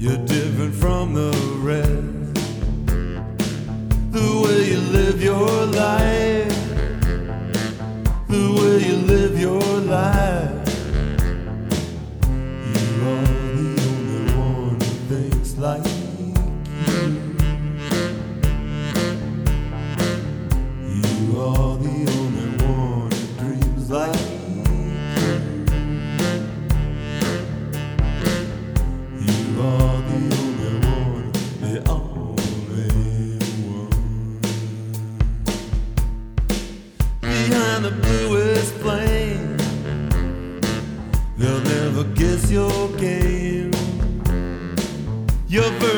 You're different from the rest. The way you live your life, the way you live your life. You are the only one who thinks like you. You are the only one who dreams like you. You are the only one, the only one. Behind the bluest flame, they'll never guess your game. Your